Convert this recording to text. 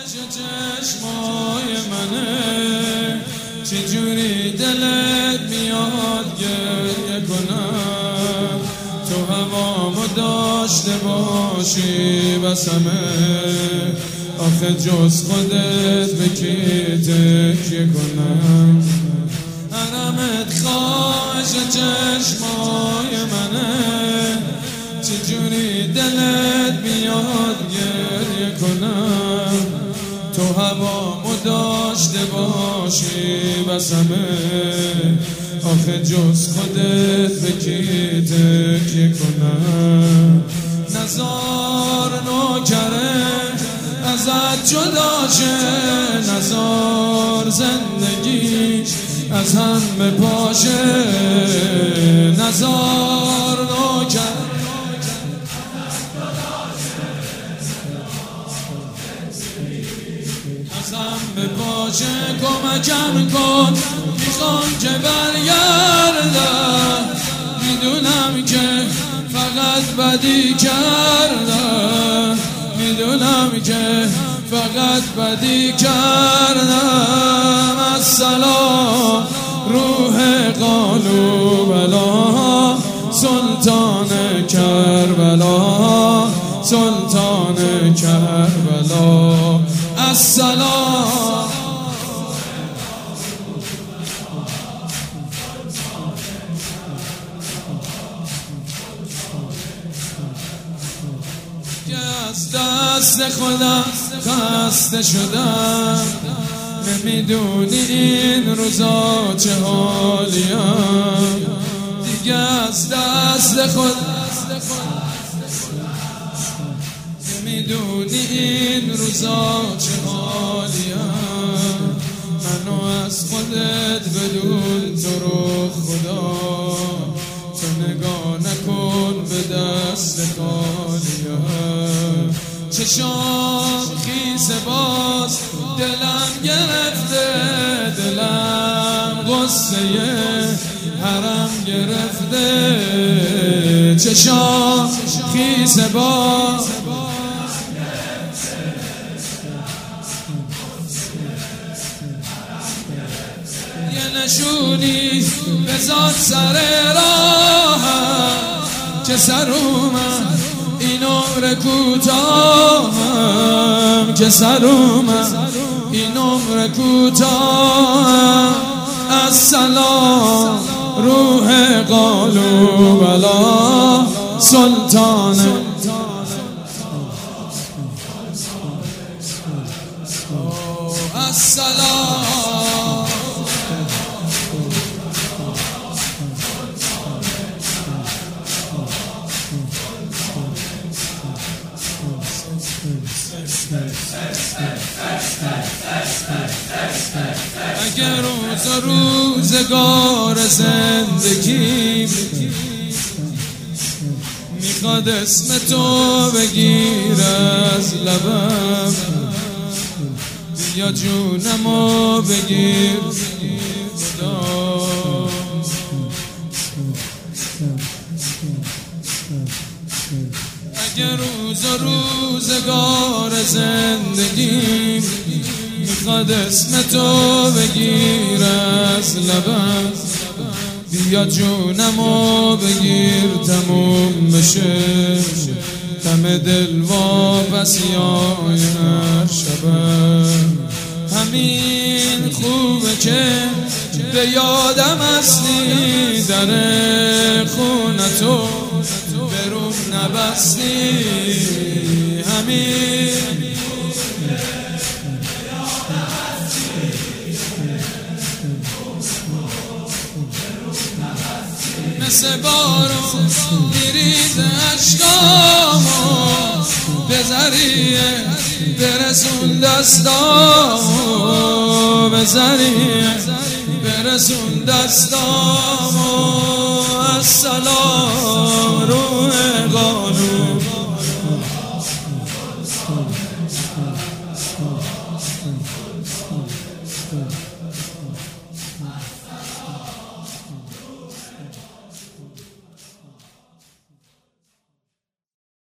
چشمای منه، چجوری دلت میاد گریه کنم؟ تو هوامو داشته باشی بسمه، آخه جز خودت به کی تکیه کنم؟ حرمت خواهش چشمای منه، چجوری دلت میاد گریه کنم؟ تو هوامو داشته باشی بسمه، آخه جز خودت به کی تکیه کنم؟ نزار نوکره ازت جدا شه، نزار زندگی از هم بپاشه، نزار نوکره ازم بپاشه، کمکم کن میخوام که برگردم، میدونم که فقط بدی کردم، میدونم که فقط بدی کردم. السلام روح قالوبلا، سلطان کربلا، سلطان کربلا. السلام که از دست خودم خسته شدم، نمیدونی این روزا چه حالیم، دیگه از دست خودم نمیدونی این روزا چه حالیم. منو از خودت بدون تو رو خدا، تو نگاه نکن به دست خالیم. چشام خیس باز دلم گرفته، دلم غصه حرم گرفته. چشام خیس باز یه نشونی بذار سر راهم، که سر اومد این عمر کوتاهم، که سر اومد این عمر کوتاهم. السلام روح قالوبلا، سلطان السلام اگر روز و روزگار زندگی میخواد اسم تو بگیر از لبم، یا جونمو بگیر خدا. اگر روز و روزگار زندگی میخواد اسم تو بگیر از لبم، بیا جونمو بگیر تموم بشه دم دل واپسیای هر شبم. همین خوبه که به یادم هستی، در خونتو بروم نبستی. همین مثل بارون میریزه عشقامو، به ذریعه برسون دستامو، به ذریعه برسون دستامو. السلام روح قالوبلا.